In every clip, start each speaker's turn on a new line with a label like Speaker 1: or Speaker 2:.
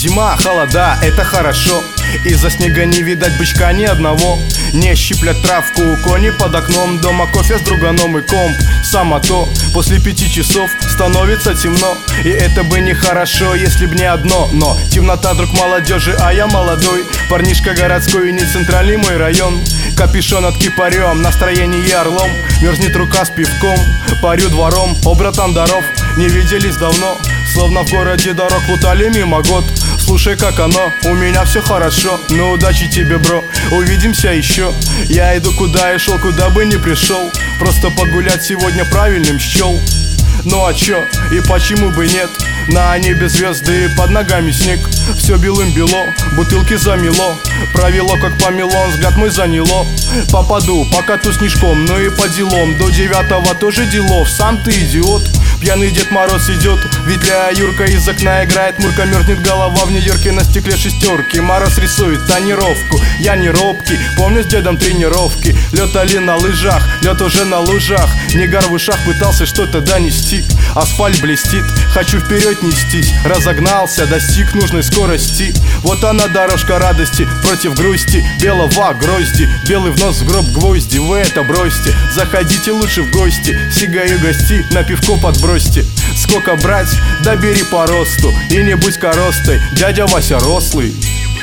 Speaker 1: Зима, холода, это хорошо. Из-за снега не видать бычка ни одного. Не щиплят травку кони под окном. Дома кофе с друганом и комп. Само то, после 5 часов становится темно. И это бы не хорошо, если б не одно. Но темнота, друг молодежи, а я молодой. Парнишка городской и не центральный мой район. Капюшон от кипарем, настроение орлом. Мерзнет рука с пивком, парю двором. О, братан, здоров, не виделись давно. Словно в городе дорог плутали мимо год. Слушай, как оно, у меня все хорошо. Ну удачи тебе, бро, увидимся еще. Я иду куда и шел, куда бы не пришел. Просто погулять сегодня правильным счел. Ну а чё, и почему бы нет? На небе звезды, под ногами снег. Все белым-бело, бутылки замело. Провело, как помело, взгляд мой заняло. Попаду, покату снежком, ну и по делам. До 9 тоже делов, сам ты идиот. Пьяный Дед Мороз идет, ветляя Юрка из окна играет. Мурка, мерзнет голова в Нью-Йорке на стекле шестерки. Мороз рисует тонировку, я не робкий. Помню с дедом тренировки. Летали на лыжах, лед уже на лужах. Негар в ушах пытался что-то донести. Асфальт блестит, хочу вперед нестись. Разогнался, достиг нужной скорости. Вот она дорожка радости против грусти. Белого грозди, белый в нос в гроб гвозди. Вы это бросьте, заходите лучше в гости. Сигаю гости, на пивко подбросьте. Сколько брать, да бери по росту. И не будь коростой, дядя Вася рослый.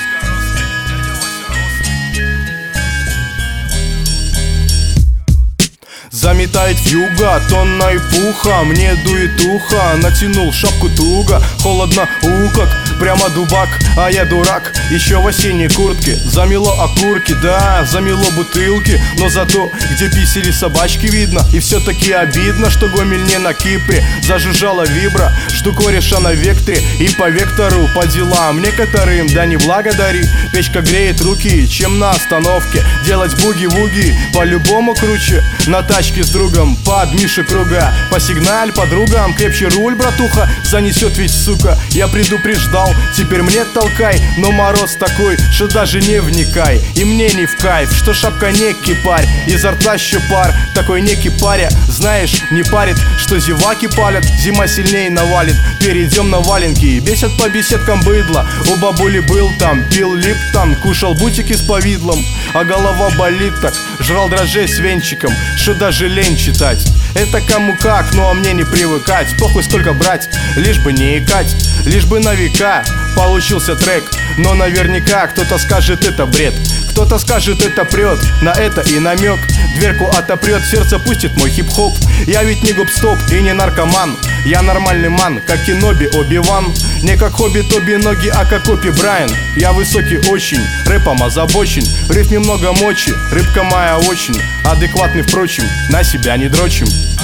Speaker 1: Заметает вьюга, тонна пуха. Мне дует ухо, натянул шапку туго. Холодно, как прямо дубак. А я дурак, еще в осенней куртке. Замело окурки, да, замело бутылки. Но зато, где писали собачки, видно. И все-таки обидно, что Гомель не на Кипре. Зажужжала вибра, что кореша на векторе. И по вектору, по делам некоторым, да не благодари. Печка греет руки, чем на остановке. Делать буги-вуги по-любому круче. На тачке с другом под Миши круга. Посигналь подругам, крепче руль, братуха. Занесет ведь, сука, я предупреждал. Теперь мне толкай, но мороз такой, что даже не вникай. И мне не в кайф, что шапка не кипарь. Изо рта еще пар, такой некий паря. Знаешь, не парит, что зеваки палят. Зима сильнее навалит, перейдем на валенки. Бесят по беседкам быдло. У бабули был там, пил липтон, кушал бутики с повидлом. А голова болит так, жрал дрожжей с венчиком, что даже лень читать. Это кому как, но мне не привыкать. Похуй сколько брать, лишь бы не икать. Лишь бы на века получился трек. Но наверняка кто-то скажет, это бред. Кто-то скажет, это прет, на это и намек. Дверку отопрет, сердце пустит мой хип-хоп. Я ведь не гоп-стоп и не наркоман. Я нормальный ман, как Кеноби, Оби-Ван. Не как хобби Тоби ноги, а как Копи Брайан. Я высокий очень, рэпом озабочен. В рифме много мочи, рыбка моя очень адекватный, впрочем, на себя не дрочим.